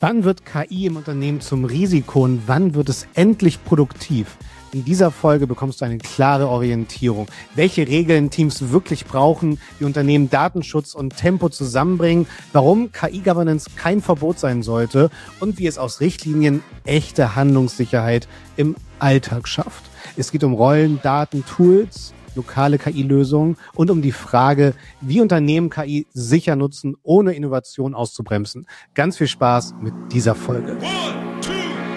Wann wird KI im Unternehmen zum Risiko und wann wird es endlich produktiv? In dieser Folge bekommst du eine klare Orientierung, welche Regeln Teams wirklich brauchen, wie Unternehmen Datenschutz und Tempo zusammenbringen, warum KI-Governance kein Verbot sein sollte und wie es aus Richtlinien echte Handlungssicherheit im Alltag schafft. Es geht um Rollen, Daten, Tools, lokale KI-Lösungen und um die Frage, wie Unternehmen KI sicher nutzen, ohne Innovation auszubremsen. Ganz viel Spaß mit dieser Folge. 1, 2, 3,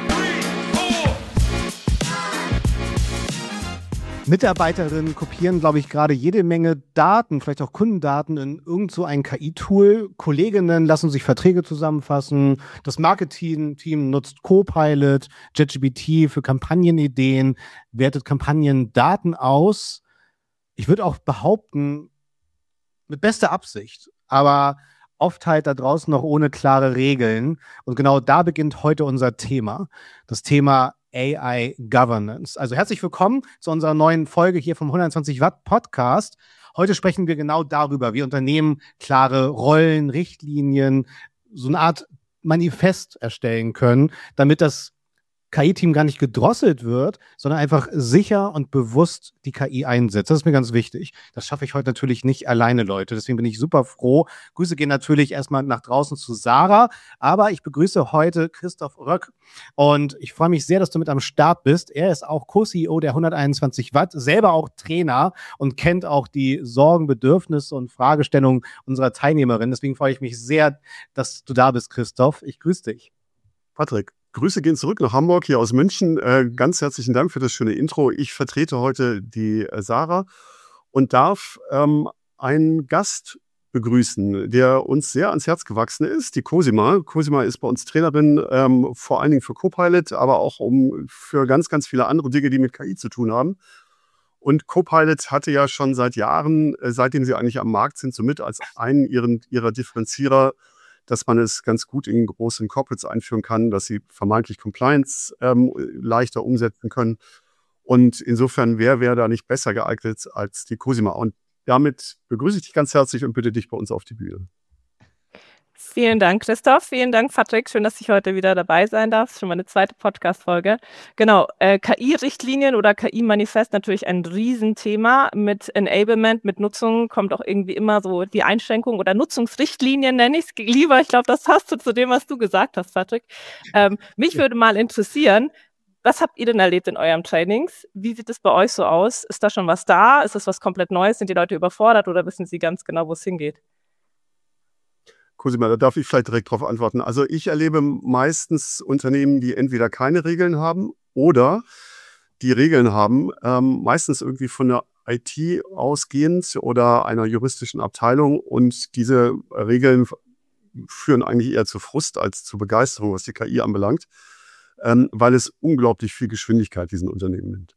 4. Mitarbeiterinnen kopieren, glaube ich, gerade jede Menge Daten, vielleicht auch Kundendaten in irgend so ein KI-Tool. Kolleginnen lassen sich Verträge zusammenfassen. Das Marketing-Team nutzt Copilot, ChatGPT für Kampagnenideen, wertet Kampagnendaten aus. Ich würde auch behaupten, mit bester Absicht, aber oft halt da draußen noch ohne klare Regeln. Und genau da beginnt heute unser Thema, das Thema AI Governance. Also herzlich willkommen zu unserer neuen Folge hier vom 120 Watt Podcast. Heute sprechen wir genau darüber, wie Unternehmen klare Rollen, Richtlinien, so eine Art Manifest erstellen können, damit das KI-Team gar nicht gedrosselt wird, sondern einfach sicher und bewusst die KI einsetzt. Das ist mir ganz wichtig. Das schaffe ich heute natürlich nicht alleine, Leute. Deswegen bin ich super froh. Grüße gehen natürlich erstmal nach draußen zu Sarah, aber ich begrüße heute Christoph Röck und ich freue mich sehr, dass du mit am Start bist. Er ist auch Co-CEO der 121 Watt, selber auch Trainer und kennt auch die Sorgen, Bedürfnisse und Fragestellungen unserer Teilnehmerinnen. Deswegen freue ich mich sehr, dass du da bist, Christoph. Ich grüße dich. Patrick, Grüße gehen zurück nach Hamburg, hier aus München. Ganz herzlichen Dank für das schöne Intro. Ich vertrete heute die Sarah und darf einen Gast begrüßen, der uns sehr ans Herz gewachsen ist, die Cosima. Cosima ist bei uns Trainerin, vor allen Dingen für Copilot, aber auch für ganz, ganz viele andere Dinge, die mit KI zu tun haben. Und Copilot hatte ja schon seit Jahren, seitdem sie eigentlich am Markt sind, somit als einen ihrer Differenzierer, dass man es ganz gut in großen Corporates einführen kann, dass sie vermeintlich Compliance leichter umsetzen können. Und insofern, wer wäre da nicht besser geeignet als die Cosima? Und damit begrüße ich dich ganz herzlich und bitte dich bei uns auf die Bühne. Vielen Dank, Christoph. Vielen Dank, Patrick. Schön, dass ich heute wieder dabei sein darf. Das ist schon meine zweite Podcast-Folge. Genau, KI-Richtlinien oder KI-Manifest natürlich ein Riesenthema. Mit Enablement, mit Nutzung kommt auch irgendwie immer so die Einschränkung oder Nutzungsrichtlinien, nenne ich es lieber. Ich glaube, das passt zu dem, was du gesagt hast, Patrick. Mich würde mal interessieren, was habt ihr denn erlebt in eurem Trainings? Wie sieht es bei euch so aus? Ist da schon was da? Ist es was komplett Neues? Sind die Leute überfordert oder wissen sie ganz genau, wo es hingeht? Cosima, da darf ich vielleicht direkt darauf antworten. Also ich erlebe meistens Unternehmen, die entweder keine Regeln haben oder die Regeln haben, meistens irgendwie von der IT ausgehend oder einer juristischen Abteilung. Und diese Regeln führen eigentlich eher zu Frust als zu Begeisterung, was die KI anbelangt, weil es unglaublich viel Geschwindigkeit diesen Unternehmen nimmt.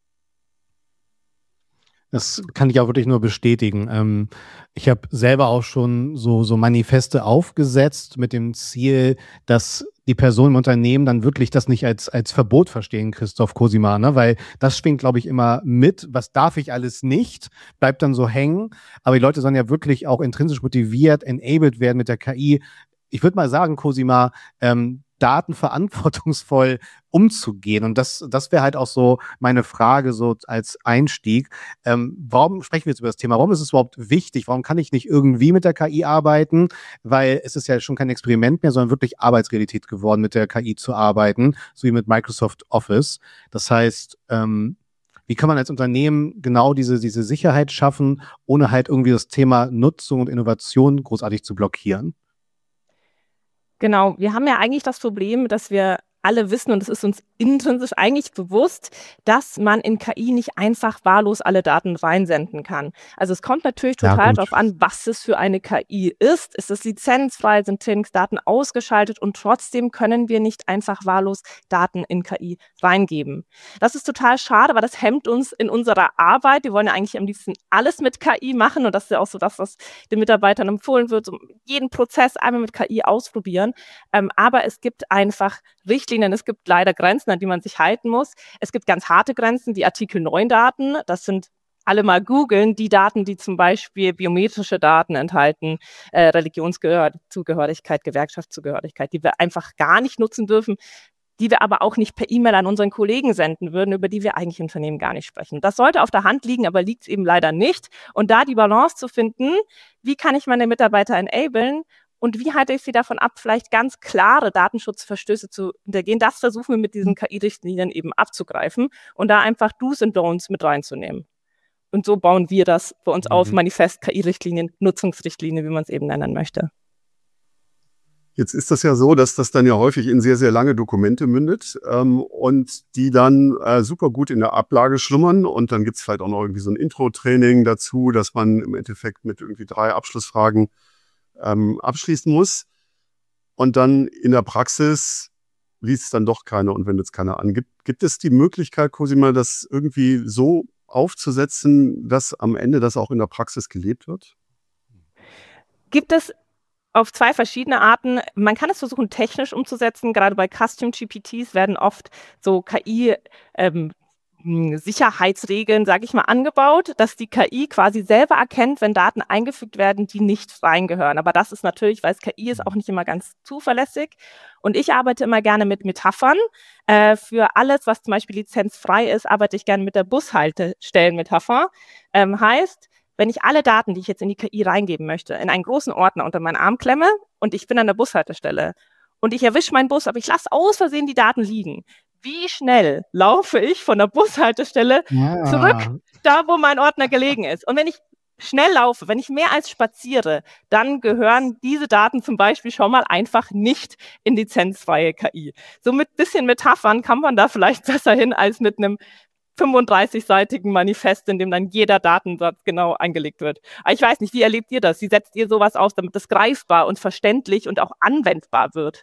Das kann ich auch wirklich nur bestätigen. Ich habe selber auch schon so Manifeste aufgesetzt mit dem Ziel, dass die Personen im Unternehmen dann wirklich das nicht als Verbot verstehen, Christoph, Cosima, ne? Weil das schwingt, glaube ich, immer mit. Was darf ich alles nicht? Bleibt dann so hängen. Aber die Leute sollen ja wirklich auch intrinsisch motiviert, enabled werden mit der KI. Ich würde mal sagen, Cosima, Daten verantwortungsvoll umzugehen. Und das wäre halt auch so meine Frage so als Einstieg. Warum sprechen wir jetzt über das Thema? Warum ist es überhaupt wichtig? Warum kann ich nicht irgendwie mit der KI arbeiten? Weil es ist ja schon kein Experiment mehr, sondern wirklich Arbeitsrealität geworden, mit der KI zu arbeiten, so wie mit Microsoft Office. Das heißt, wie kann man als Unternehmen genau diese Sicherheit schaffen, ohne halt irgendwie das Thema Nutzung und Innovation großartig zu blockieren? Genau, wir haben ja eigentlich das Problem, dass wir alle wissen, und es ist uns intrinsisch eigentlich bewusst, dass man in KI nicht einfach wahllos alle Daten reinsenden kann. Also es kommt natürlich total darauf an, was es für eine KI ist. Ist es lizenzfrei, sind Trainingsdaten ausgeschaltet und trotzdem können wir nicht einfach wahllos Daten in KI reingeben. Das ist total schade, weil das hemmt uns in unserer Arbeit. Wir wollen ja eigentlich am liebsten alles mit KI machen und das ist ja auch so das, was den Mitarbeitern empfohlen wird, so jeden Prozess einmal mit KI ausprobieren. Aber es gibt einfach Richtlinien, es gibt leider Grenzen, an die man sich halten muss. Es gibt ganz harte Grenzen, die Artikel 9 Daten, das sind alle mal googeln, die Daten, die zum Beispiel biometrische Daten enthalten, Religionszugehörigkeit, Gewerkschaftszugehörigkeit, die wir einfach gar nicht nutzen dürfen, die wir aber auch nicht per E-Mail an unseren Kollegen senden würden, über die wir eigentlich im Unternehmen gar nicht sprechen. Das sollte auf der Hand liegen, aber liegt es eben leider nicht. Und da die Balance zu finden, wie kann ich meine Mitarbeiter enablen und wie halte ich sie davon ab, vielleicht ganz klare Datenschutzverstöße zu hintergehen, das versuchen wir mit diesen KI-Richtlinien eben abzugreifen und da einfach Do's und Don'ts mit reinzunehmen. Und so bauen wir das bei uns auf, Manifest, KI-Richtlinien, Nutzungsrichtlinie, wie man es eben nennen möchte. Jetzt ist das ja so, dass das dann ja häufig in sehr, sehr lange Dokumente mündet und die dann super gut in der Ablage schlummern. Und dann gibt es vielleicht auch noch irgendwie so ein Intro-Training dazu, dass man im Endeffekt mit irgendwie 3 Abschlussfragen abschließen muss. Und dann in der Praxis liest es dann doch keiner und wendet es keiner an. Gibt es die Möglichkeit, Cosima, das irgendwie so aufzusetzen, dass am Ende das auch in der Praxis gelebt wird? Gibt es auf 2 verschiedene Arten. Man kann es versuchen, technisch umzusetzen. Gerade bei Custom GPTs werden oft so KI Sicherheitsregeln, sage ich mal, angebaut, dass die KI quasi selber erkennt, wenn Daten eingefügt werden, die nicht reingehören. Aber das ist natürlich, weil KI ist auch nicht immer ganz zuverlässig. Und ich arbeite immer gerne mit Metaphern. Für alles, was zum Beispiel lizenzfrei ist, arbeite ich gerne mit der Bushaltestellenmetapher. Heißt, wenn ich alle Daten, die ich jetzt in die KI reingeben möchte, in einen großen Ordner unter meinen Arm klemme und ich bin an der Bushaltestelle und ich erwische meinen Bus, aber ich lasse aus Versehen die Daten liegen, wie schnell laufe ich von der Bushaltestelle zurück, da wo mein Ordner gelegen ist? Und wenn ich schnell laufe, wenn ich mehr als spaziere, dann gehören diese Daten zum Beispiel schon mal einfach nicht in lizenzfreie KI. So mit bisschen Metaphern kann man da vielleicht besser hin als mit einem 35-seitigen Manifest, in dem dann jeder Datensatz genau eingelegt wird. Aber ich weiß nicht, wie erlebt ihr das? Wie setzt ihr sowas aus, damit das greifbar und verständlich und auch anwendbar wird?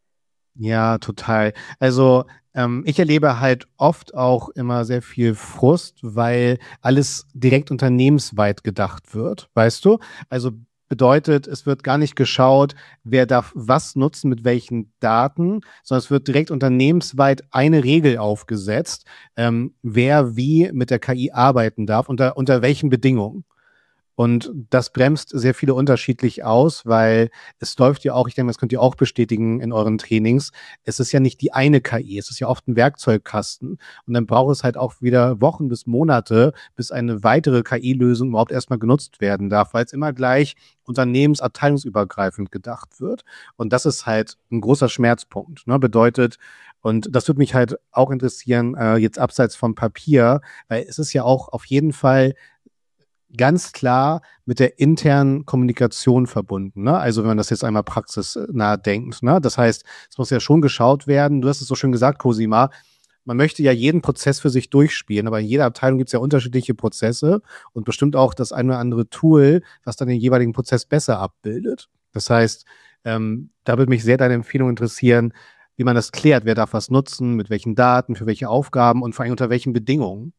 Ja, total. Also ich erlebe halt oft auch immer sehr viel Frust, weil alles direkt unternehmensweit gedacht wird, weißt du? Also bedeutet, es wird gar nicht geschaut, wer darf was nutzen, mit welchen Daten, sondern es wird direkt unternehmensweit eine Regel aufgesetzt, wer wie mit der KI arbeiten darf, unter welchen Bedingungen. Und das bremst sehr viele unterschiedlich aus, weil es läuft ja auch, ich denke, das könnt ihr auch bestätigen in euren Trainings, es ist ja nicht die eine KI, es ist ja oft ein Werkzeugkasten. Und dann braucht es halt auch wieder Wochen bis Monate, bis eine weitere KI-Lösung überhaupt erstmal genutzt werden darf, weil es immer gleich unternehmensabteilungsübergreifend gedacht wird. Und das ist halt ein großer Schmerzpunkt, ne? Bedeutet, und das würde mich halt auch interessieren, jetzt abseits vom Papier, weil es ist ja auch auf jeden Fall ganz klar mit der internen Kommunikation verbunden. Ne? Also wenn man das jetzt einmal praxisnah denkt. Ne? Das heißt, es muss ja schon geschaut werden. Du hast es so schön gesagt, Cosima, man möchte ja jeden Prozess für sich durchspielen, aber in jeder Abteilung gibt es ja unterschiedliche Prozesse und bestimmt auch das eine oder andere Tool, was dann den jeweiligen Prozess besser abbildet. Das heißt, da würde mich sehr deine Empfehlung interessieren, wie man das klärt. Wer darf was nutzen, mit welchen Daten, für welche Aufgaben und vor allem unter welchen Bedingungen.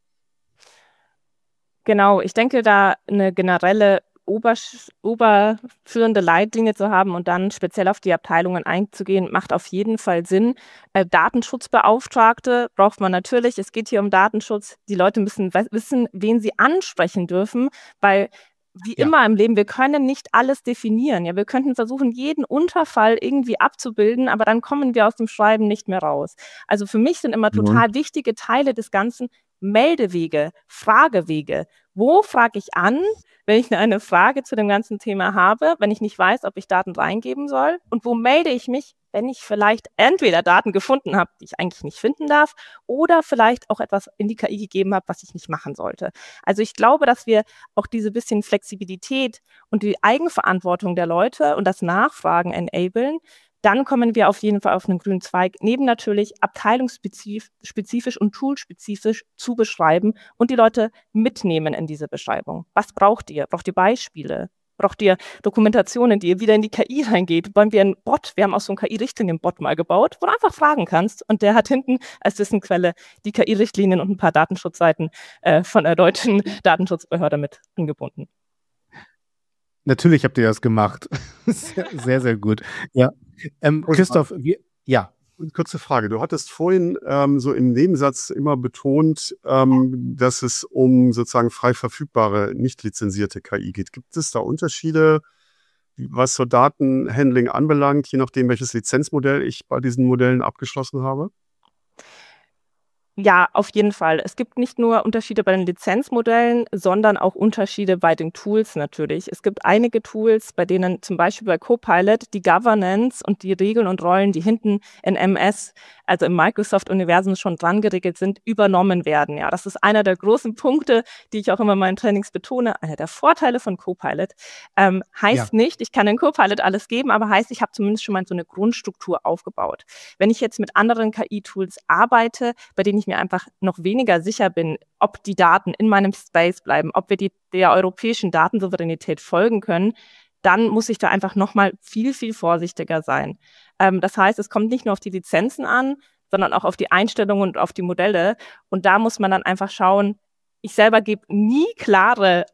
Genau, ich denke, da eine generelle oberführende Leitlinie zu haben und dann speziell auf die Abteilungen einzugehen, macht auf jeden Fall Sinn. Datenschutzbeauftragte braucht man natürlich. Es geht hier um Datenschutz. Die Leute müssen wissen, wen sie ansprechen dürfen, weil wie immer im Leben, wir können nicht alles definieren. Ja, wir könnten versuchen, jeden Unterfall irgendwie abzubilden, aber dann kommen wir aus dem Schreiben nicht mehr raus. Also für mich sind immer total wichtige Teile des Ganzen Meldewege, Fragewege. Wo frage ich an, wenn ich eine Frage zu dem ganzen Thema habe, wenn ich nicht weiß, ob ich Daten reingeben soll? Und wo melde ich mich, wenn ich vielleicht entweder Daten gefunden habe, die ich eigentlich nicht finden darf, oder vielleicht auch etwas in die KI gegeben habe, was ich nicht machen sollte? Also ich glaube, dass wir auch diese bisschen Flexibilität und die Eigenverantwortung der Leute und das Nachfragen enablen. Dann kommen wir auf jeden Fall auf einen grünen Zweig, neben natürlich abteilungsspezifisch und toolspezifisch zu beschreiben und die Leute mitnehmen in diese Beschreibung. Was braucht ihr? Braucht ihr Beispiele? Braucht ihr Dokumentationen, die ihr wieder in die KI reingeht? Wollen wir einen Bot? Wir haben auch so einen KI-Richtlinien-Bot mal gebaut, wo du einfach fragen kannst. Und der hat hinten als Wissensquelle die KI-Richtlinien und ein paar Datenschutzseiten von der deutschen Datenschutzbehörde mit angebunden. Natürlich habt ihr das gemacht. Sehr, sehr gut. Ja. Christoph, ja. Kurze Frage. Du hattest vorhin so im Nebensatz immer betont, dass es um sozusagen frei verfügbare, nicht lizenzierte KI geht. Gibt es da Unterschiede, was so Datenhandling anbelangt, je nachdem, welches Lizenzmodell ich bei diesen Modellen abgeschlossen habe? Ja, auf jeden Fall. Es gibt nicht nur Unterschiede bei den Lizenzmodellen, sondern auch Unterschiede bei den Tools natürlich. Es gibt einige Tools, bei denen zum Beispiel bei Copilot die Governance und die Regeln und Rollen, die hinten in MS, also im Microsoft-Universum schon dran geregelt sind, übernommen werden. Ja, das ist einer der großen Punkte, die ich auch immer in meinen Trainings betone. Einer der Vorteile von Copilot. Heißt nicht, ich kann in Copilot alles geben, aber heißt, ich habe zumindest schon mal so eine Grundstruktur aufgebaut. Wenn ich jetzt mit anderen KI-Tools arbeite, bei denen ich mir einfach noch weniger sicher bin, ob die Daten in meinem Space bleiben, ob wir der europäischen Datensouveränität folgen können, dann muss ich da einfach nochmal viel, viel vorsichtiger sein. Das heißt, es kommt nicht nur auf die Lizenzen an, sondern auch auf die Einstellungen und auf die Modelle. Und da muss man dann einfach schauen, ich selber gebe nie klare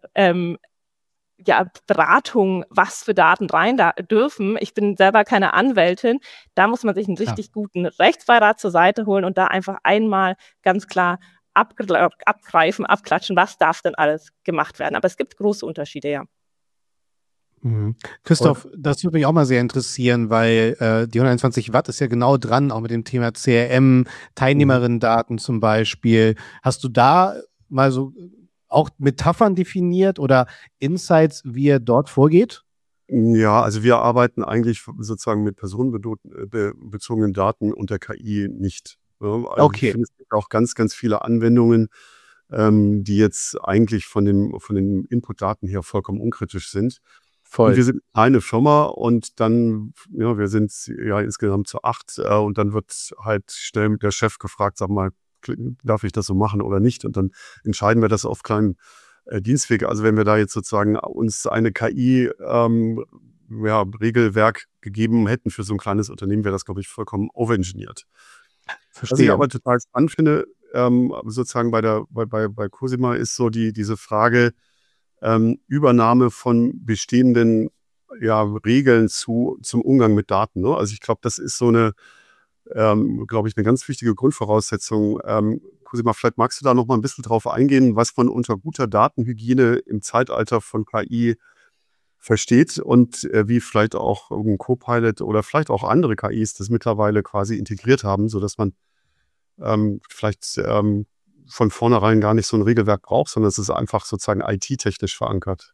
Beratung, was für Daten rein dürfen. Ich bin selber keine Anwältin. Da muss man sich einen richtig guten Rechtsbeirat zur Seite holen und da einfach einmal ganz klar abgreifen, abklatschen, was darf denn alles gemacht werden. Aber es gibt große Unterschiede, ja. Christoph, das würde mich auch mal sehr interessieren, weil die 121 Watt ist ja genau dran, auch mit dem Thema CRM, Teilnehmerinnen-Daten zum Beispiel. Hast du da mal so auch Metaphern definiert oder Insights, wie ihr dort vorgeht? Ja, also wir arbeiten eigentlich sozusagen mit personenbezogenen Daten und der KI nicht. Also Okay. Ich finde, es gibt auch ganz, ganz viele Anwendungen, die jetzt eigentlich von den Inputdaten her vollkommen unkritisch sind. Und wir sind eine Firma und dann, wir sind ja insgesamt zu 8 und dann wird halt schnell der Chef gefragt, sag mal, darf ich das so machen oder nicht? Und dann entscheiden wir das auf kleinen Dienstweg. Also wenn wir da jetzt sozusagen uns eine KI-Regelwerk gegeben hätten für so ein kleines Unternehmen, wäre das, glaube ich, vollkommen overengineert. Verstehe. Was ich aber total spannend finde, sozusagen bei Cosima ist so diese Frage, Übernahme von bestehenden Regeln zum Umgang mit Daten. Ne? Also ich glaube, das ist so eine ganz wichtige Grundvoraussetzung. Cosima, vielleicht magst du da noch mal ein bisschen drauf eingehen, was man unter guter Datenhygiene im Zeitalter von KI versteht und wie vielleicht auch ein Copilot oder vielleicht auch andere KIs das mittlerweile quasi integriert haben, sodass man von vornherein gar nicht so ein Regelwerk braucht, sondern es ist einfach sozusagen IT-technisch verankert.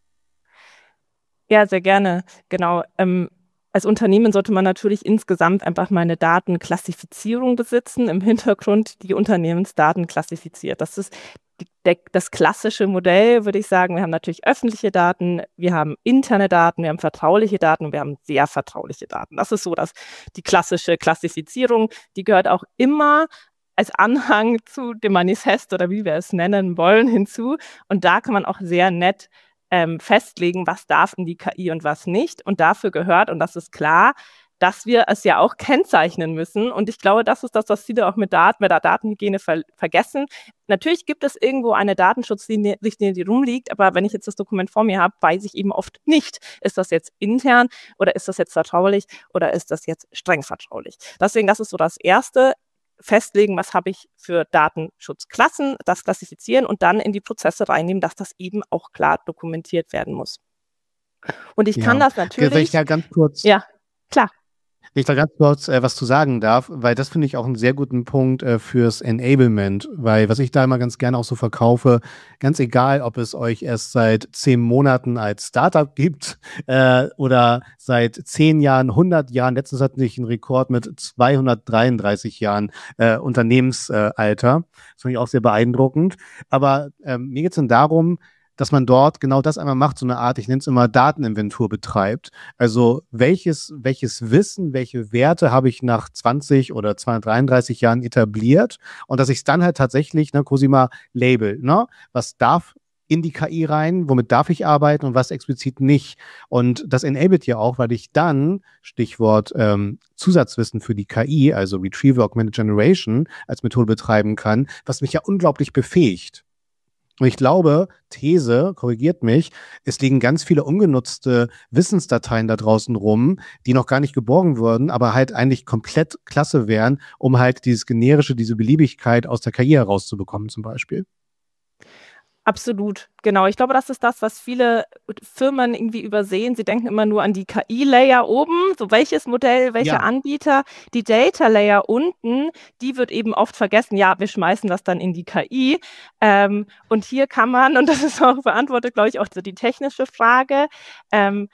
Ja, sehr gerne. Genau. Als Unternehmen sollte man natürlich insgesamt einfach mal eine Datenklassifizierung besitzen, im Hintergrund die Unternehmensdaten klassifiziert. Das ist das klassische Modell, würde ich sagen. Wir haben natürlich öffentliche Daten, wir haben interne Daten, wir haben vertrauliche Daten und wir haben sehr vertrauliche Daten. Das ist so die klassische Klassifizierung. Die gehört auch immer als Anhang zu dem Manifest oder wie wir es nennen wollen hinzu. Und da kann man auch sehr nett festlegen, was darf in die KI und was nicht. Und dafür gehört, und das ist klar, dass wir es ja auch kennzeichnen müssen. Und ich glaube, das ist das, was viele auch mit der Datenhygiene vergessen. Natürlich gibt es irgendwo eine Datenschutzrichtlinie, die rumliegt, aber wenn ich jetzt das Dokument vor mir habe, weiß ich eben oft nicht, ist das jetzt intern oder ist das jetzt vertraulich oder ist das jetzt streng vertraulich. Deswegen, das ist so das Erste. Festlegen, was habe ich für Datenschutzklassen, das klassifizieren und dann in die Prozesse reinnehmen, dass das eben auch klar dokumentiert werden muss. Und ich kann das natürlich... Wenn ich da ganz kurz... Ja, klar. Wenn ich da ganz kurz was zu sagen darf, weil das finde ich auch einen sehr guten Punkt fürs Enablement, weil was ich da immer ganz gerne auch so verkaufe, ganz egal, ob es euch erst seit 10 Monaten als Startup gibt oder seit 10 Jahren, 100 Jahren, letztens hatten wir einen Rekord mit 233 Jahren Unternehmensalter, das finde ich auch sehr beeindruckend, aber mir geht es dann darum, dass man dort genau das einmal macht, so eine Art, ich nenne es immer Dateninventur betreibt. Also welches Wissen, welche Werte habe ich nach 20 oder 233 Jahren etabliert und dass ich es dann halt tatsächlich, Cosima, label, was darf in die KI rein, womit darf ich arbeiten und was explizit nicht. Und das enabled ja auch, weil ich dann, Stichwort Zusatzwissen für die KI, also Retrieval Augmented Generation, als Methode betreiben kann, was mich ja unglaublich befähigt. Und ich glaube, These, korrigiert mich, es liegen ganz viele ungenutzte Wissensdateien da draußen rum, die noch gar nicht geborgen wurden, aber halt eigentlich komplett klasse wären, um halt dieses generische, diese Beliebigkeit aus der KI herauszubekommen zum Beispiel. Absolut, genau. Ich glaube, das ist das, was viele Firmen irgendwie übersehen. Sie denken immer nur an die KI-Layer oben, so welches Modell, welcher Anbieter. Die Data-Layer unten, die wird eben oft vergessen. Ja, wir schmeißen das dann in die KI. Und hier kann man, und das ist auch beantwortet, glaube ich, auch so die technische Frage, kann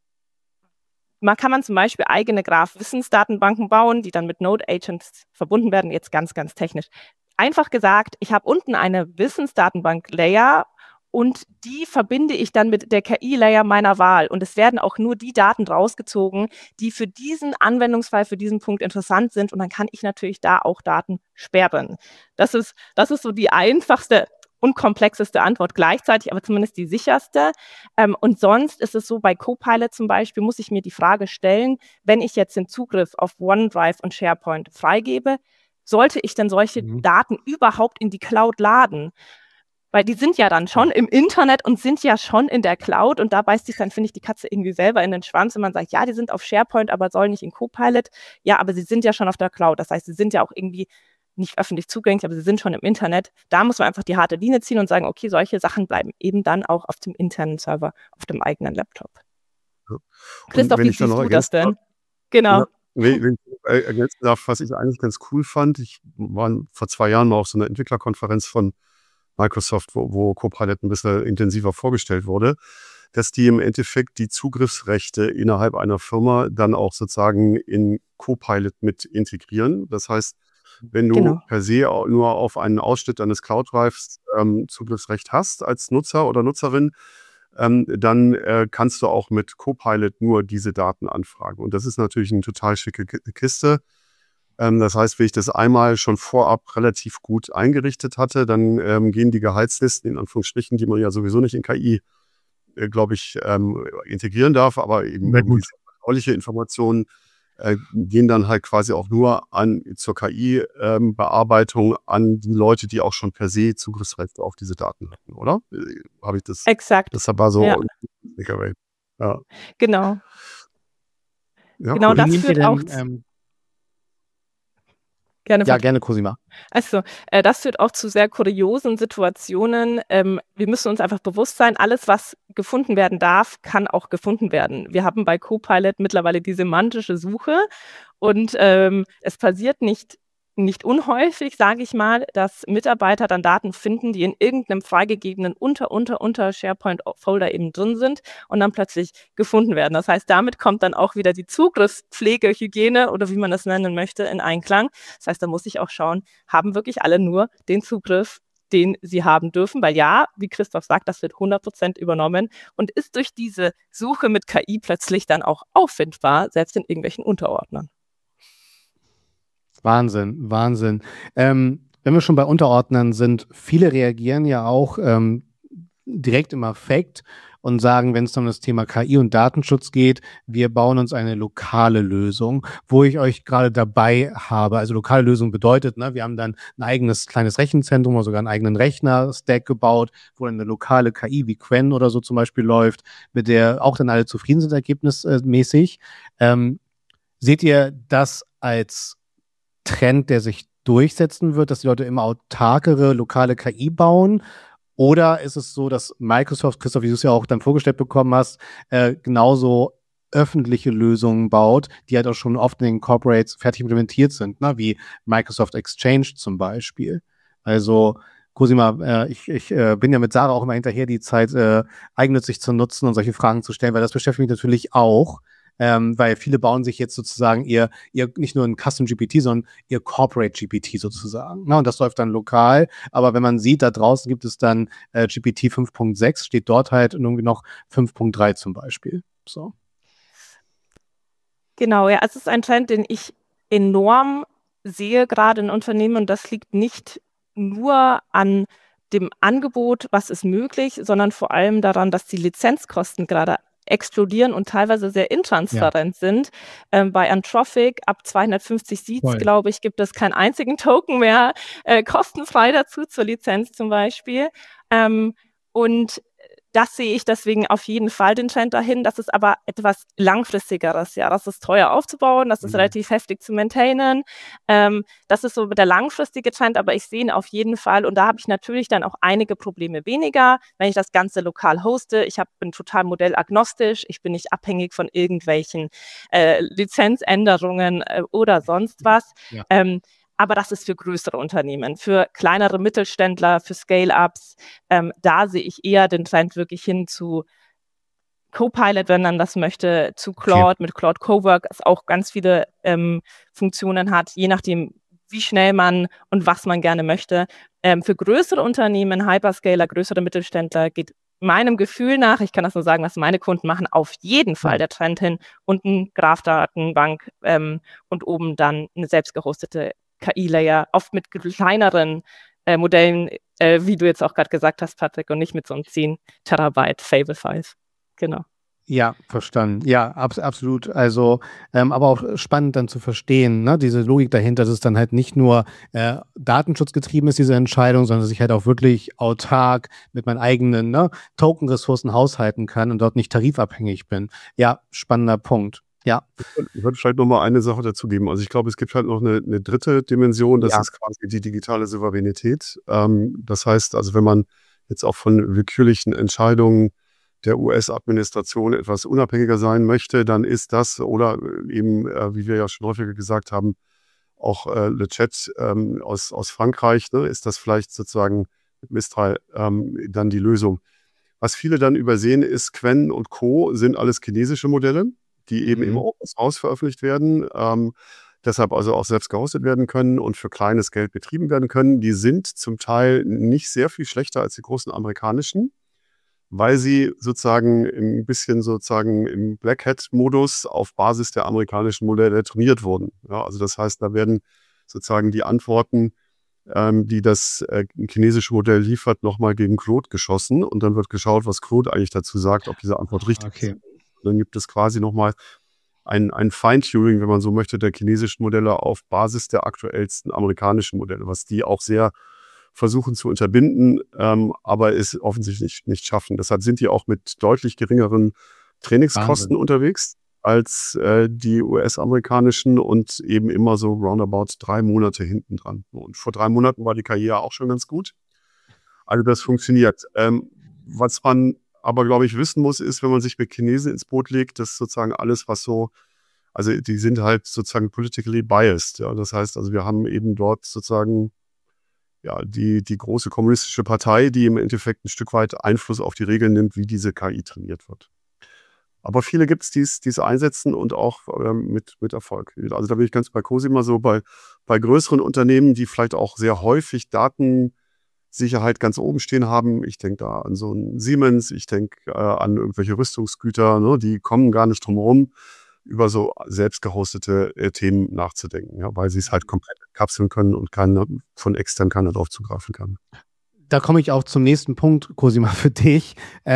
man zum Beispiel eigene Graph-Wissensdatenbanken bauen, die dann mit Node-Agents verbunden werden, jetzt ganz, ganz technisch. Einfach gesagt, ich habe unten eine Wissensdatenbank-Layer und die verbinde ich dann mit der KI-Layer meiner Wahl. Und es werden auch nur die Daten rausgezogen, die für diesen Anwendungsfall, für diesen Punkt interessant sind. Und dann kann ich natürlich da auch Daten sperren. Das ist so die einfachste und komplexeste Antwort gleichzeitig, aber zumindest die sicherste. Und sonst ist es so, bei Copilot zum Beispiel muss ich mir die Frage stellen, wenn ich jetzt den Zugriff auf OneDrive und SharePoint freigebe, sollte ich denn solche Daten überhaupt in die Cloud laden? Weil die sind ja dann schon im Internet und sind ja schon in der Cloud und da beißt sich dann, finde ich, die Katze irgendwie selber in den Schwanz, wenn man sagt, ja, die sind auf SharePoint, aber sollen nicht in Copilot. Ja, aber sie sind ja schon auf der Cloud. Das heißt, sie sind ja auch irgendwie nicht öffentlich zugänglich, aber sie sind schon im Internet. Da muss man einfach die harte Linie ziehen und sagen, okay, solche Sachen bleiben eben dann auch auf dem internen Server, auf dem eigenen Laptop. Ja. Christoph, wie siehst du das denn? Genau. Ja, wenn ich ergänzen darf, was ich eigentlich ganz cool fand, ich war vor 2 Jahren mal auf so einer Entwicklerkonferenz von Microsoft, wo Copilot ein bisschen intensiver vorgestellt wurde, dass die im Endeffekt die Zugriffsrechte innerhalb einer Firma dann auch sozusagen in Copilot mit integrieren. Das heißt, wenn du per se nur auf einen Ausschnitt deines Cloud Drives Zugriffsrecht hast als Nutzer oder Nutzerin, dann kannst du auch mit Copilot nur diese Daten anfragen. Und das ist natürlich eine total schicke Kiste. Das heißt, wenn ich das einmal schon vorab relativ gut eingerichtet hatte, dann gehen die Gehaltslisten in Anführungsstrichen, die man ja sowieso nicht in KI, glaube ich, integrieren darf, aber eben vertrauliche Informationen gehen dann halt quasi auch nur zur KI-Bearbeitung an die Leute, die auch schon per se Zugriffsrechte auf diese Daten hatten, oder? Habe ich das? Exakt. Das war so. Ja. Ja. Genau. Ja, genau, cool. das führt auch. Gerne, Cosima. Also, das führt auch zu sehr kuriosen Situationen. Wir müssen uns einfach bewusst sein, alles, was gefunden werden darf, kann auch gefunden werden. Wir haben bei Copilot mittlerweile die semantische Suche und es passiert nicht unhäufig, sage ich mal, dass Mitarbeiter dann Daten finden, die in irgendeinem freigegebenen unter SharePoint-Folder eben drin sind und dann plötzlich gefunden werden. Das heißt, damit kommt dann auch wieder die Zugriffspflege, Hygiene oder wie man das nennen möchte, in Einklang. Das heißt, da muss ich auch schauen, haben wirklich alle nur den Zugriff, den sie haben dürfen, weil ja, wie Christoph sagt, das wird 100% übernommen und ist durch diese Suche mit KI plötzlich dann auch auffindbar, selbst in irgendwelchen Unterordnern. Wahnsinn. Wenn wir schon bei Unterordnern sind, viele reagieren ja auch direkt im Affekt und sagen, wenn es um das Thema KI und Datenschutz geht, wir bauen uns eine lokale Lösung, wo ich euch gerade dabei habe. Also lokale Lösung bedeutet, wir haben dann ein eigenes kleines Rechenzentrum oder sogar einen eigenen Rechner-Stack gebaut, wo dann eine lokale KI wie Qwen oder so zum Beispiel läuft, mit der auch dann alle zufrieden sind ergebnismäßig. Seht ihr das als Trend, der sich durchsetzen wird, dass die Leute immer autarkere lokale KI bauen? Oder ist es so, dass Microsoft, Christoph, wie du es ja auch dann vorgestellt bekommen hast, genauso öffentliche Lösungen baut, die halt auch schon oft in den Corporates fertig implementiert sind, wie Microsoft Exchange zum Beispiel? Also Cosima, ich bin ja mit Sarah auch immer hinterher, die Zeit eigennützig zu nutzen und solche Fragen zu stellen, weil das beschäftigt mich natürlich auch. Weil viele bauen sich jetzt sozusagen ihr nicht nur ein Custom GPT, sondern ihr Corporate GPT sozusagen. Und das läuft dann lokal. Aber wenn man sieht, da draußen gibt es dann GPT 5.6, steht dort halt irgendwie noch 5.3 zum Beispiel. So. Genau, ja, es ist ein Trend, den ich enorm sehe, gerade in Unternehmen. Und das liegt nicht nur an dem Angebot, was ist möglich, sondern vor allem daran, dass die Lizenzkosten gerade explodieren und teilweise sehr intransparent sind. Bei Anthropic ab 250 Seats, glaube ich, gibt es keinen einzigen Token mehr kostenfrei dazu, zur Lizenz zum Beispiel. Und das sehe ich deswegen auf jeden Fall den Trend dahin. Das ist aber etwas langfristigeres. Ja, das ist teuer aufzubauen, das ist relativ heftig zu maintainen. Das ist so der langfristige Trend, aber ich sehe ihn auf jeden Fall. Und da habe ich natürlich dann auch einige Probleme weniger, wenn ich das Ganze lokal hoste. Bin total modellagnostisch. Ich bin nicht abhängig von irgendwelchen Lizenzänderungen oder sonst was. Ja. Aber das ist für größere Unternehmen, für kleinere Mittelständler, für Scale-Ups. Da sehe ich eher den Trend wirklich hin zu Copilot, wenn man das möchte, zu Claude, mit Claude Cowork, das auch ganz viele Funktionen hat, je nachdem, wie schnell man und was man gerne möchte. Für größere Unternehmen, Hyperscaler, größere Mittelständler geht meinem Gefühl nach, ich kann das nur sagen, was meine Kunden machen, auf jeden Fall der Trend hin. Unten Graph-Datenbank und oben dann eine selbst gehostete KI-Layer, oft mit kleineren Modellen, wie du jetzt auch gerade gesagt hast, Patrick, und nicht mit so einem 10 Terabyte Fable 5. Genau. Ja, verstanden. Ja, absolut. Also, aber auch spannend dann zu verstehen, ne? Diese Logik dahinter, dass es dann halt nicht nur datenschutzgetrieben ist, diese Entscheidung, sondern dass ich halt auch wirklich autark mit meinen eigenen Token-Ressourcen haushalten kann und dort nicht tarifabhängig bin. Ja, spannender Punkt. Ja. Ich würde vielleicht noch mal eine Sache dazu geben. Also ich glaube, es gibt halt noch eine dritte Dimension, das ist quasi die digitale Souveränität. Das heißt, also wenn man jetzt auch von willkürlichen Entscheidungen der US-Administration etwas unabhängiger sein möchte, dann ist das, oder eben, wie wir ja schon häufiger gesagt haben, auch Le Chat aus Frankreich, ne, ist das vielleicht sozusagen mit Mistral dann die Lösung. Was viele dann übersehen ist, Qwen und Co. sind alles chinesische Modelle, die eben im Open Source veröffentlicht werden, deshalb also auch selbst gehostet werden können und für kleines Geld betrieben werden können. Die sind zum Teil nicht sehr viel schlechter als die großen amerikanischen, weil sie sozusagen ein bisschen sozusagen im Black Hat-Modus auf Basis der amerikanischen Modelle trainiert wurden. Ja, also das heißt, da werden sozusagen die Antworten, die das chinesische Modell liefert, nochmal gegen Claude geschossen und dann wird geschaut, was Claude eigentlich dazu sagt, ob diese Antwort richtig ist. Dann gibt es quasi nochmal ein Feintuning, wenn man so möchte, der chinesischen Modelle auf Basis der aktuellsten amerikanischen Modelle, was die auch sehr versuchen zu unterbinden, aber es offensichtlich nicht schaffen. Deshalb sind die auch mit deutlich geringeren Trainingskosten unterwegs als die US-amerikanischen und eben immer so roundabout 3 Monate hinten dran. Und vor 3 Monaten war die KI ja auch schon ganz gut. Also das funktioniert. Was man aber, glaube ich, wissen muss, ist, wenn man sich mit Chinesen ins Boot legt, dass sozusagen alles, was so, also die sind halt sozusagen politically biased. Ja? Das heißt, also wir haben eben dort sozusagen ja, die große kommunistische Partei, die im Endeffekt ein Stück weit Einfluss auf die Regeln nimmt, wie diese KI trainiert wird. Aber viele gibt es, die es einsetzen und auch mit Erfolg. Also da bin ich ganz bei Cosima so, bei größeren Unternehmen, die vielleicht auch sehr häufig Datensicherheit ganz oben stehen haben. Ich denke da an so einen Siemens, ich denke an irgendwelche Rüstungsgüter, ne, die kommen gar nicht drum herum, über so selbst gehostete Themen nachzudenken, ja, weil sie es halt komplett kapseln können und von extern keiner drauf zugreifen kann. Da komme ich auch zum nächsten Punkt, Cosima, für dich.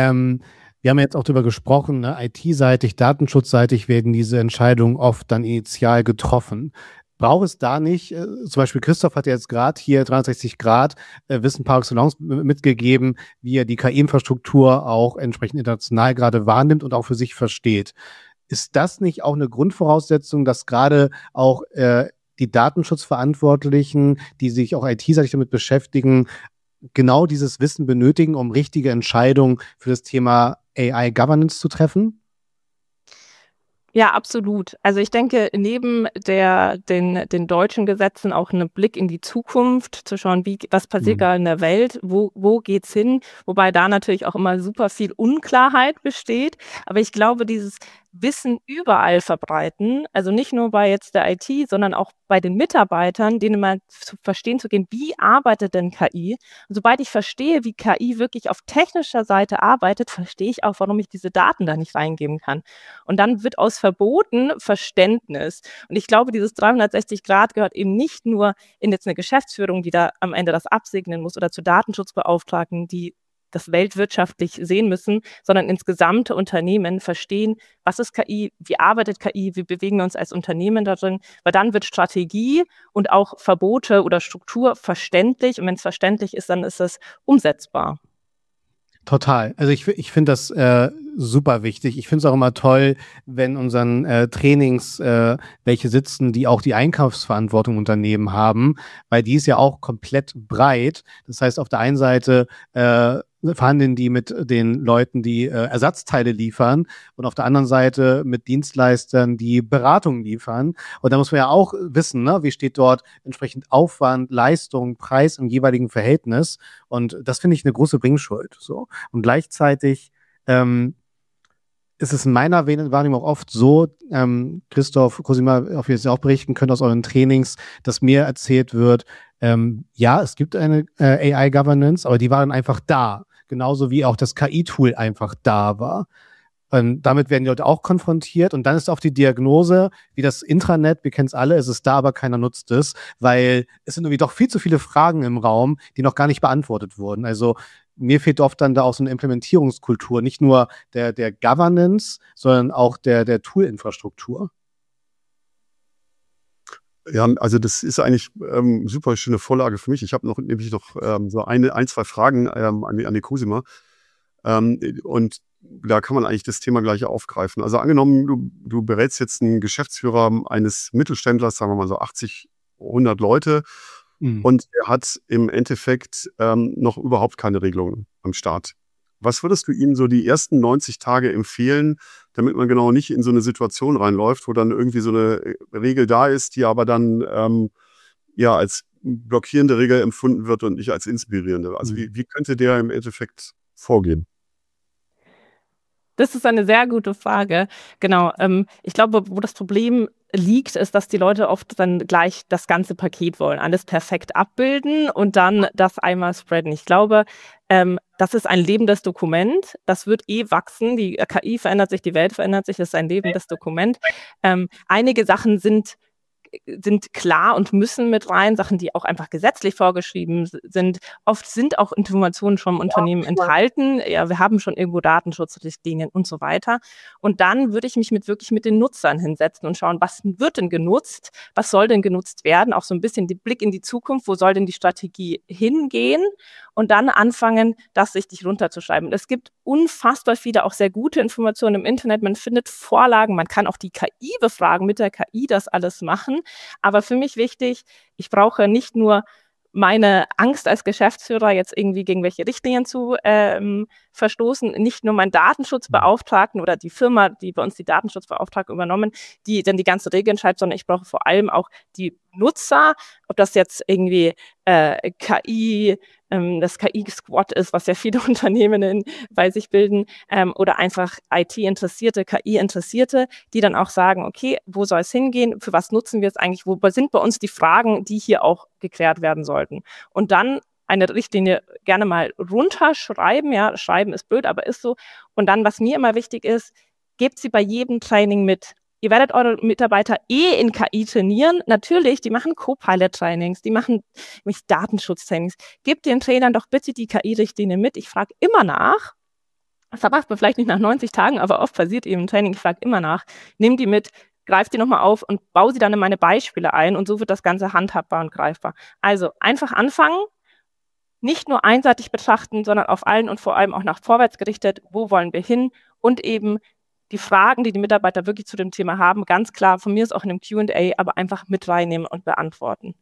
Wir haben jetzt auch darüber gesprochen, ne? IT-seitig, datenschutzseitig werden diese Entscheidungen oft dann initial getroffen. Braucht es da nicht, zum Beispiel Christoph hat ja jetzt gerade hier 360 Grad Wissen par excellence mitgegeben, wie er die KI-Infrastruktur auch entsprechend international gerade wahrnimmt und auch für sich versteht. Ist das nicht auch eine Grundvoraussetzung, dass gerade auch die Datenschutzverantwortlichen, die sich auch IT-seitig damit beschäftigen, genau dieses Wissen benötigen, um richtige Entscheidungen für das Thema AI-Governance zu treffen? Ja, absolut. Also ich denke, neben den deutschen Gesetzen auch einen Blick in die Zukunft, zu schauen, was passiert gerade in der Welt, wo geht's hin? Wobei da natürlich auch immer super viel Unklarheit besteht. Aber ich glaube, dieses Wissen überall verbreiten, also nicht nur bei jetzt der IT, sondern auch bei den Mitarbeitern, denen mal zu verstehen zu gehen, wie arbeitet denn KI? Und sobald ich verstehe, wie KI wirklich auf technischer Seite arbeitet, verstehe ich auch, warum ich diese Daten da nicht reingeben kann. Und dann wird aus Verboten Verständnis. Und ich glaube, dieses 360 Grad gehört eben nicht nur in jetzt eine Geschäftsführung, die da am Ende das absegnen muss, oder zu Datenschutzbeauftragten, die das weltwirtschaftlich sehen müssen, sondern ins gesamte Unternehmen verstehen, was ist KI, wie arbeitet KI, wie bewegen wir uns als Unternehmen darin, weil dann wird Strategie und auch Verbote oder Struktur verständlich und wenn es verständlich ist, dann ist es umsetzbar. Total. Also ich finde das super wichtig. Ich finde es auch immer toll, wenn unseren Trainings welche sitzen, die auch die Einkaufsverantwortung im Unternehmen haben, weil die ist ja auch komplett breit. Das heißt, auf der einen Seite verhandeln die mit den Leuten, die Ersatzteile liefern und auf der anderen Seite mit Dienstleistern, die Beratung liefern. Und da muss man ja auch wissen, ne, wie steht dort entsprechend Aufwand, Leistung, Preis im jeweiligen Verhältnis. Und das finde ich eine große Bringschuld. So. Und gleichzeitig ist es in meiner Wahrnehmung auch oft so, Christoph, Cosima, auf ihr es auch berichten könnt aus euren Trainings, dass mir erzählt wird, ja, es gibt eine AI-Governance, aber die war dann einfach da. Genauso wie auch das KI-Tool einfach da war. Damit werden die Leute auch konfrontiert und dann ist auch die Diagnose, wie das Intranet, wir kennen es alle, es ist da, aber keiner nutzt es, weil es sind irgendwie doch viel zu viele Fragen im Raum, die noch gar nicht beantwortet wurden. Also mir fehlt oft dann da auch so eine Implementierungskultur, nicht nur der Governance, sondern auch der Tool-Infrastruktur. Ja, also das ist eigentlich super schöne Vorlage für mich. Ich habe nämlich noch so ein, zwei Fragen an die Cosima. Und da kann man eigentlich das Thema gleich aufgreifen. Also angenommen, du berätst jetzt einen Geschäftsführer eines Mittelständlers, sagen wir mal so 80, 100 Leute, und er hat im Endeffekt noch überhaupt keine Regelungen am Start. Was würdest du ihm so die ersten 90 Tage empfehlen, damit man genau nicht in so eine Situation reinläuft, wo dann irgendwie so eine Regel da ist, die aber dann ja als blockierende Regel empfunden wird und nicht als inspirierende? Also wie könnte der im Endeffekt vorgehen? Das ist eine sehr gute Frage. Genau. Ich glaube, wo das Problem liegt, ist, dass die Leute oft dann gleich das ganze Paket wollen, alles perfekt abbilden und dann das einmal spreaden. Ich glaube, das ist ein lebendes Dokument. Das wird wachsen. Die KI verändert sich, die Welt verändert sich. Das ist ein lebendes Dokument. Einige Sachen sind klar und müssen mit rein, Sachen, die auch einfach gesetzlich vorgeschrieben sind. Oft sind auch Informationen vom Unternehmen enthalten. Ja, wir haben schon irgendwo Datenschutzrichtlinien und so weiter. Und dann würde ich mich wirklich mit den Nutzern hinsetzen und schauen, was wird denn genutzt? Was soll denn genutzt werden? Auch so ein bisschen den Blick in die Zukunft. Wo soll denn die Strategie hingehen? Und dann anfangen, das richtig runterzuschreiben. Es gibt unfassbar viele, auch sehr gute Informationen im Internet. Man findet Vorlagen, man kann auch die KI befragen, mit der KI das alles machen. Aber für mich wichtig, ich brauche nicht nur meine Angst als Geschäftsführer, jetzt irgendwie gegen welche Richtlinien zu verstoßen, nicht nur meinen Datenschutzbeauftragten oder die Firma, die bei uns die Datenschutzbeauftragten übernommen, die dann die ganze Regel entscheidet, sondern ich brauche vor allem auch die Nutzer, ob das jetzt irgendwie KI, das KI-Squad ist, was ja viele Unternehmen bei sich bilden, oder einfach IT-Interessierte, KI-Interessierte, die dann auch sagen, okay, wo soll es hingehen, für was nutzen wir es eigentlich, wo sind bei uns die Fragen, die hier auch geklärt werden sollten. Und dann eine Richtlinie gerne mal runterschreiben, ja, schreiben ist blöd, aber ist so. Und dann, was mir immer wichtig ist, gebt sie bei jedem Training mit. Ihr werdet eure Mitarbeiter in KI trainieren. Natürlich, die machen Copilot-Trainings, die machen Datenschutztrainings. Gebt den Trainern doch bitte die KI-Richtlinie mit. Ich frage immer nach. Das macht man vielleicht nicht nach 90 Tagen, aber oft passiert eben im Training. Ich frage immer nach. Nehmt die mit, greift die nochmal auf und baue sie dann in meine Beispiele ein. Und so wird das Ganze handhabbar und greifbar. Also einfach anfangen. Nicht nur einseitig betrachten, sondern auf allen und vor allem auch nach vorwärts gerichtet. Wo wollen wir hin? Und eben die Fragen, die die Mitarbeiter wirklich zu dem Thema haben, ganz klar, von mir ist auch in einem Q&A, aber einfach mit reinnehmen und beantworten.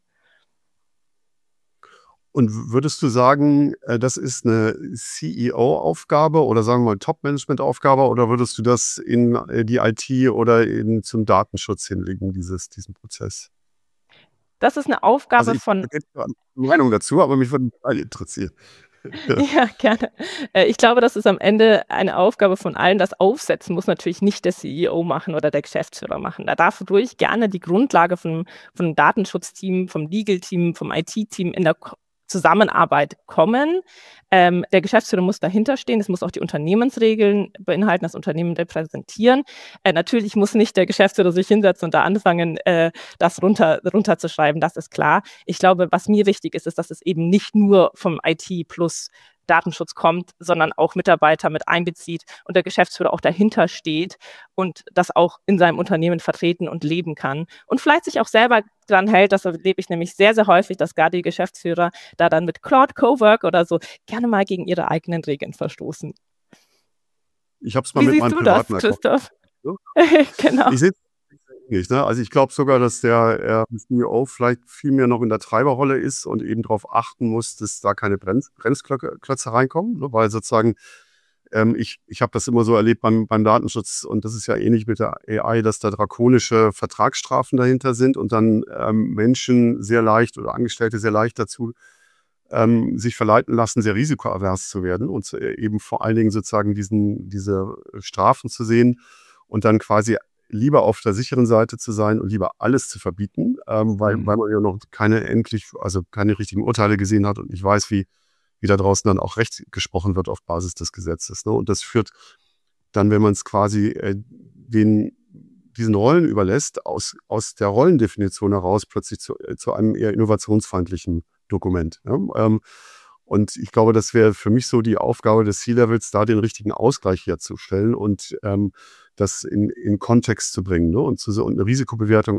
Und würdest du sagen, das ist eine CEO-Aufgabe oder sagen wir mal Top-Management-Aufgabe oder würdest du das in die IT oder zum Datenschutz hinlegen, diesen Prozess? Das ist eine Aufgabe von... Ich habe eine Meinung dazu, aber mich würde alle interessieren. Ja, gerne. Ich glaube, das ist am Ende eine Aufgabe von allen. Das Aufsetzen muss natürlich nicht der CEO machen oder der Geschäftsführer machen. Da darf ruhig gerne die Grundlage vom Datenschutzteam, vom Legal-Team, vom IT-Team in der Zusammenarbeit kommen. Der Geschäftsführer muss dahinter stehen. Es muss auch die Unternehmensregeln beinhalten, das Unternehmen repräsentieren. Natürlich muss nicht der Geschäftsführer sich hinsetzen und da anfangen, das runterzuschreiben. Das ist klar. Ich glaube, was mir wichtig ist, ist, dass es eben nicht nur vom IT plus Datenschutz kommt, sondern auch Mitarbeiter mit einbezieht und der Geschäftsführer auch dahinter steht und das auch in seinem Unternehmen vertreten und leben kann. Und vielleicht sich auch selber dran hält, das erlebe ich nämlich sehr, sehr häufig, dass gerade die Geschäftsführer da dann mit Claude Cowork oder so gerne mal gegen ihre eigenen Regeln verstoßen. Ich habe es mal mit meinem privaten Account. Christoph? Ja. Genau. Ich sehe nicht, ne? Also ich glaube sogar, dass der CEO vielleicht viel mehr noch in der Treiberrolle ist und eben darauf achten muss, dass da keine Bremsklötze reinkommen, ne? Weil sozusagen ich habe das immer so erlebt beim Datenschutz und das ist ja ähnlich mit der AI, dass da drakonische Vertragsstrafen dahinter sind und dann Menschen sehr leicht oder Angestellte sehr leicht dazu sich verleiten lassen, sehr risikoavers zu werden und eben vor allen Dingen sozusagen diese Strafen zu sehen und dann quasi lieber auf der sicheren Seite zu sein und lieber alles zu verbieten, weil man ja noch keine richtigen Urteile gesehen hat und nicht weiß, wie da draußen dann auch Recht gesprochen wird auf Basis des Gesetzes. Ne? Und das führt dann, wenn man es quasi diesen Rollen überlässt, aus der Rollendefinition heraus plötzlich zu einem eher innovationsfeindlichen Dokument. Ja? Und ich glaube, das wäre für mich so die Aufgabe des C-Levels, da den richtigen Ausgleich herzustellen und das in Kontext zu bringen, ne? Und eine Risikobewertung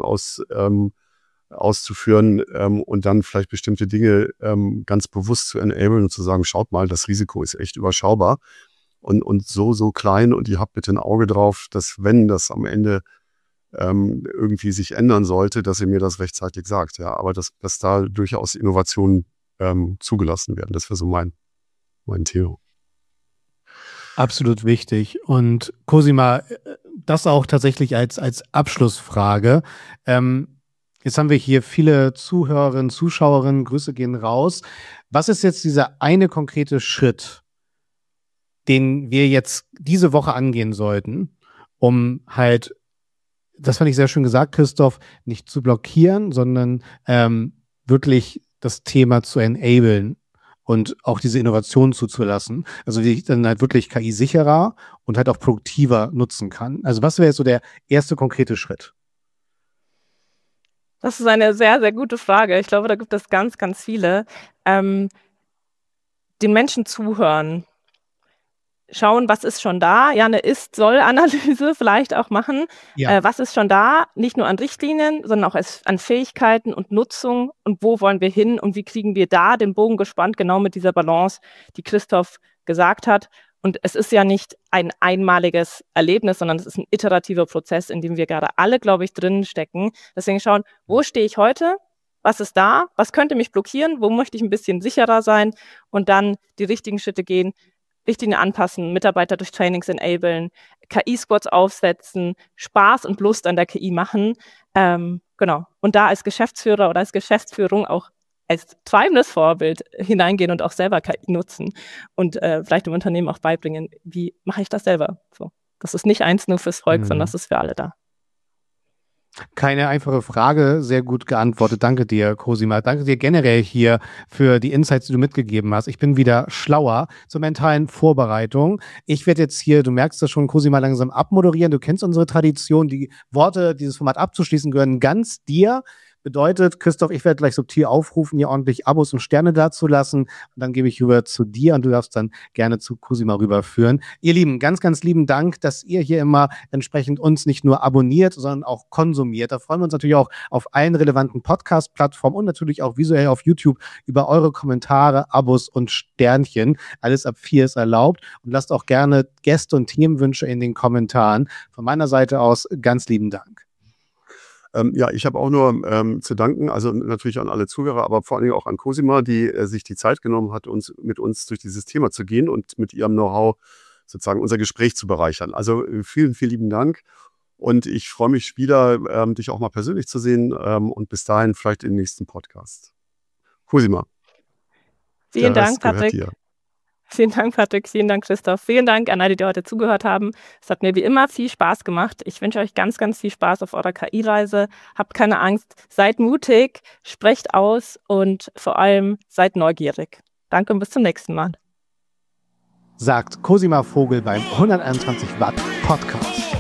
auszuführen und dann vielleicht bestimmte Dinge ganz bewusst zu enablen und zu sagen, schaut mal, das Risiko ist echt überschaubar und so klein und ihr habt bitte ein Auge drauf, dass wenn das am Ende irgendwie sich ändern sollte, dass ihr mir das rechtzeitig sagt. Ja, aber dass da durchaus Innovationen zugelassen werden. Das wäre so mein Thema. Absolut wichtig. Und Cosima, das auch tatsächlich als Abschlussfrage. Jetzt haben wir hier viele Zuhörerinnen, Zuschauerinnen, Grüße gehen raus. Was ist jetzt dieser eine konkrete Schritt, den wir jetzt diese Woche angehen sollten, um halt, das fand ich sehr schön gesagt, Christoph, nicht zu blockieren, sondern wirklich das Thema zu enablen und auch diese Innovation zuzulassen, also die ich dann halt wirklich KI-sicherer und halt auch produktiver nutzen kann. Also was wäre jetzt so der erste konkrete Schritt? Das ist eine sehr, sehr gute Frage. Ich glaube, da gibt es ganz, ganz viele. Den Menschen zuhören. Schauen, was ist schon da? Ja, eine Ist-Soll-Analyse vielleicht auch machen. Ja. Was ist schon da? Nicht nur an Richtlinien, sondern auch an Fähigkeiten und Nutzung. Und wo wollen wir hin? Und wie kriegen wir da den Bogen gespannt? Genau mit dieser Balance, die Christoph gesagt hat. Und es ist ja nicht ein einmaliges Erlebnis, sondern es ist ein iterativer Prozess, in dem wir gerade alle, glaube ich, drin stecken. Deswegen schauen, wo stehe ich heute? Was ist da? Was könnte mich blockieren? Wo möchte ich ein bisschen sicherer sein? Und dann die richtigen Schritte gehen, Richtlinien anpassen, Mitarbeiter durch Trainings enablen, KI-Squads aufsetzen, Spaß und Lust an der KI machen. Genau. Und da als Geschäftsführer oder als Geschäftsführung auch als treibendes Vorbild hineingehen und auch selber KI nutzen und vielleicht im Unternehmen auch beibringen, wie mache ich das selber? So. Das ist nicht eins nur fürs Volk, sondern das ist für alle da. Keine einfache Frage, sehr gut geantwortet. Danke dir, Cosima. Danke dir generell hier für die Insights, die du mitgegeben hast. Ich bin wieder schlauer zur mentalen Vorbereitung. Ich werde jetzt hier, du merkst das schon, Cosima, langsam abmoderieren. Du kennst unsere Tradition. Die Worte, dieses Format abzuschließen, gehören ganz dir. Bedeutet, Christoph, ich werde gleich subtil aufrufen, hier ordentlich Abos und Sterne dazulassen. Und dann gebe ich rüber zu dir und du darfst dann gerne zu Cosima rüberführen. Ihr Lieben, ganz, ganz lieben Dank, dass ihr hier immer entsprechend uns nicht nur abonniert, sondern auch konsumiert. Da freuen wir uns natürlich auch auf allen relevanten Podcast-Plattformen und natürlich auch visuell auf YouTube über eure Kommentare, Abos und Sternchen. Alles ab 4 ist erlaubt. Und lasst auch gerne Gäste und Themenwünsche in den Kommentaren. Von meiner Seite aus ganz lieben Dank. Ja, ich habe auch nur zu danken, also natürlich an alle Zuhörer, aber vor allen Dingen auch an Cosima, die sich die Zeit genommen hat, mit uns durch dieses Thema zu gehen und mit ihrem Know-how sozusagen unser Gespräch zu bereichern. Also vielen, vielen lieben Dank und ich freue mich wieder, dich auch mal persönlich zu sehen und bis dahin vielleicht im nächsten Podcast. Cosima. Vielen Dank, Patrick. Vielen Dank, Patrick. Vielen Dank, Christoph. Vielen Dank an alle, die heute zugehört haben. Es hat mir wie immer viel Spaß gemacht. Ich wünsche euch ganz, ganz viel Spaß auf eurer KI-Reise. Habt keine Angst. Seid mutig, sprecht aus und vor allem seid neugierig. Danke und bis zum nächsten Mal. Sagt Cosima Vogel beim 121 Watt Podcast.